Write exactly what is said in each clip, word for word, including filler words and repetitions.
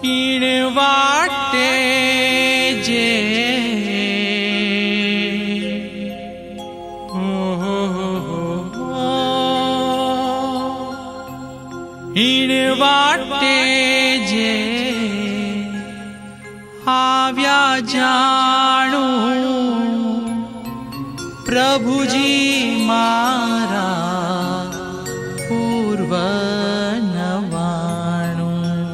ईण वाटे जे ईण वाटे जे आव्या जाणू प्रभुजी मारा पूर्व नवाणु।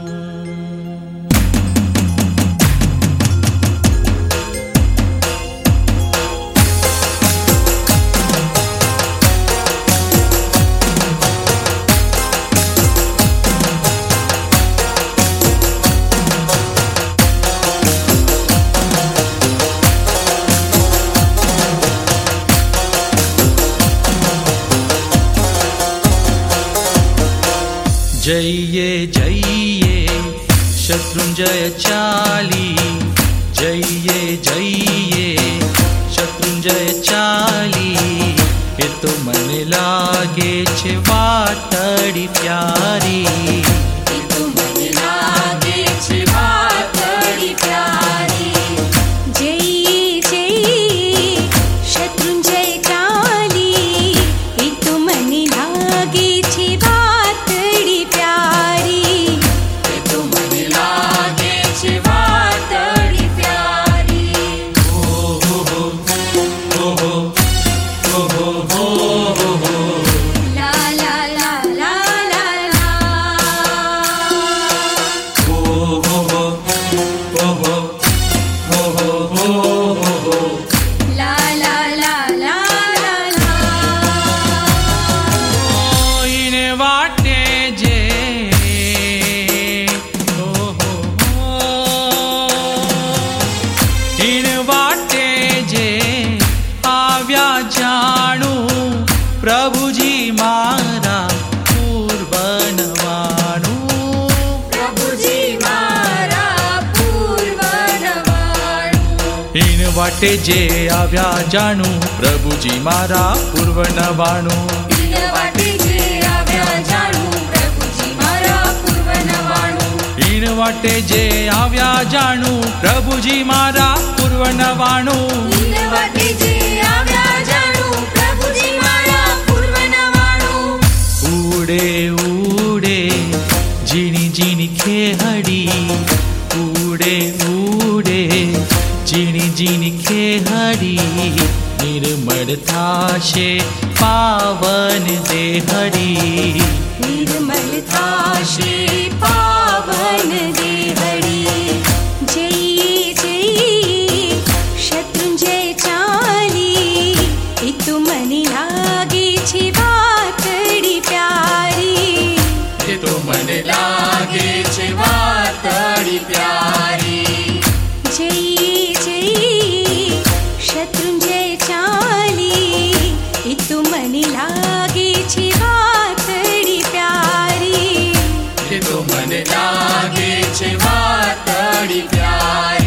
जये जये शत्रुंजय चाली, जये जये शत्रुंजय चाली। ए तो मन लागे छे वातड़ी प्यारी, ए तो मन लागे छे वातड़ी प्यारी। जये जये शत्रुंजय चाली, ए तो मन लागे छे प्रभुजी मारा पूर्व नवाणु। प्रभुजी मारा पूर्व नवाणु। ईण वाटे जे आव्या जाणू प्रभुजी मारा पूर्व नवाणु। ईण वाटे जे आव्या जाणू प्रभुजी मारा पूर्व नवाणु। ईण वाटे जे आव्या जाणू प्रभुजी मारा पूर्व नवाणु। ईण वाटे जे आव्या जाणू प्रभुजी मारा पूर्व नवाणु। उड़े उड़े जीनी जीनी खेहड़ी, उड़े उड़े जीनी जीनी खेहड़ी। निर्मल थाशे पावन देहड़ी, निर्मल थाशे पावन देहड़ी। जय जय शत्रुंजय चाली, ए तो मन लागे छे वातड़ी प्यारी। ए तो मन लागे छे वातड़ी प्यारी। जय जय शत्रुंजय चाली, ए तो मन लागे छे वातड़ी प्यारी। ए तो मन लागे छे वातड़ी प्यारी।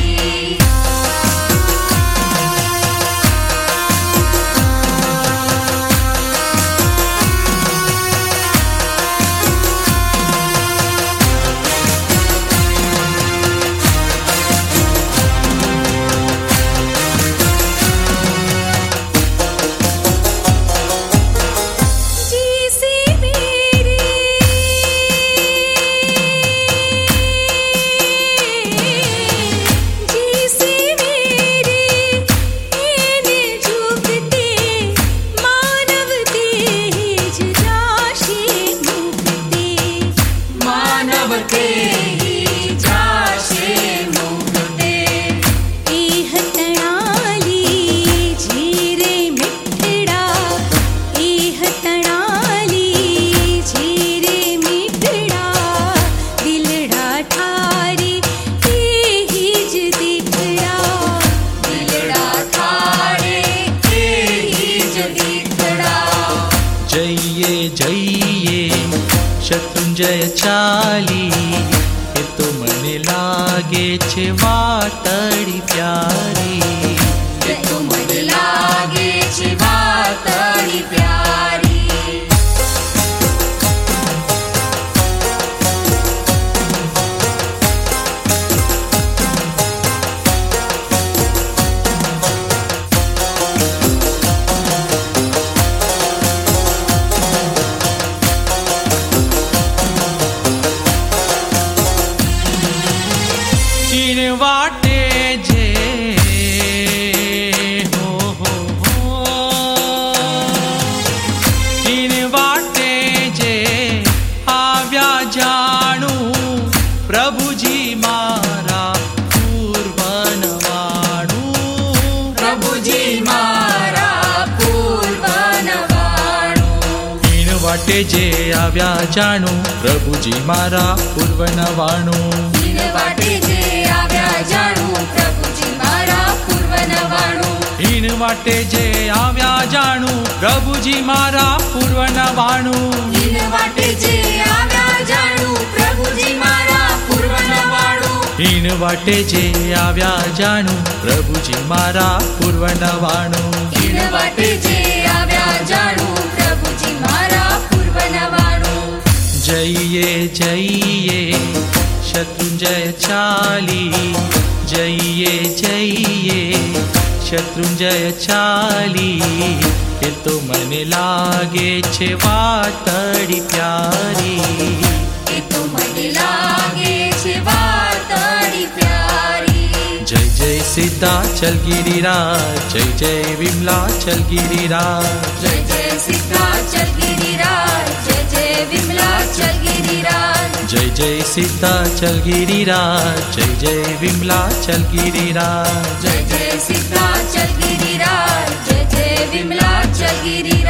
शत्रुंजय चाली, ए तो मन लागे छे वातड़ी प्यारी। ए तो मन लागे छे वातड़ी प्यारी। વાટે જે આવ્યા જાણું પ્રભુજી મારા પૂર્વનવાણું. દિન વાટે જે આવ્યા જાણું પ્રભુજી મારા પૂર્વનવાણું. હીન વાટે જે આવ્યા જાણું પ્રભુજી મારા પૂર્વનવાણું. દિન વાટે જે આવ્યા જાણું પ્રભુજી મારા પૂર્વનવાણું. હીન વાટે જે આવ્યા જાણું પ્રભુજી મારા પૂર્વનવાણું. દિન વાટે જે આવ્યા જાણું પ્રભુજી મારા પૂર્વનવાણું. જઈએ જઈએ શત્રુંજય ચાલી, જઈએ જઈએ શત્રુંજય ચાલી. એ તો મને લાગે છે વાતડી પ્યારી, એ તો મને લાગે છે વાતડી પ્યારી. જય જય સીતાચલ ગિરિરાજ, જય જય વિમલાચલ ગિરિરાજ. જય જય સીતાચલ ગિરિરાજ, જય જય વિમલાચલ ગિરિરાજ. જય જય સીતાચલ ગિરિરાજ, જય જય વિમલાચલ ગિરિરાજ. જય જય સીતાચલ ગિરિરાજ, જય જય વિમલાચલ ગિરિરાજ.